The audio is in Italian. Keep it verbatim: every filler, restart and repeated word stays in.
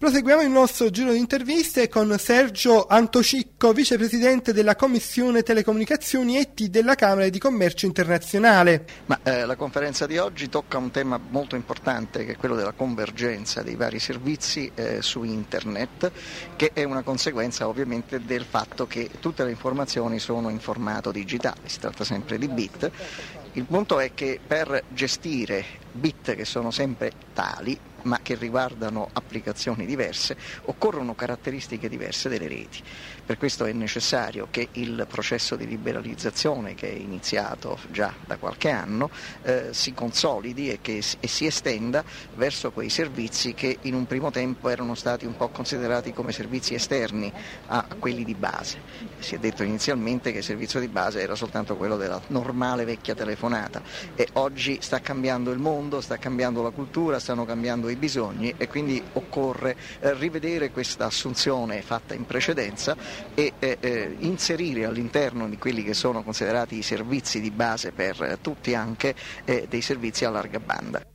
Proseguiamo il nostro giro di interviste con Sergio Antocicco, vicepresidente della Commissione Telecomunicazioni E T della Camera di Commercio Internazionale. Ma eh, la conferenza di oggi tocca un tema molto importante, che è quello della convergenza dei vari servizi eh, su internet, che è una conseguenza ovviamente del fatto che tutte le informazioni sono in formato digitale, si tratta sempre di bit. Il punto è che per gestire bit che sono sempre tali, ma che riguardano applicazioni diverse, occorrono caratteristiche diverse delle reti. Per questo è necessario che il processo di liberalizzazione, che è iniziato già da qualche anno, eh, si consolidi e che e si estenda verso quei servizi che in un primo tempo erano stati un po' considerati come servizi esterni a quelli di base. Si è detto inizialmente che il servizio di base era soltanto quello della normale vecchia telefonata, e oggi sta cambiando il mondo, sta cambiando la cultura, stanno cambiando i bisogni, e quindi occorre eh, rivedere questa assunzione fatta in precedenza e eh, eh, inserire all'interno di quelli che sono considerati i servizi di base per eh, tutti anche eh, dei servizi a larga banda.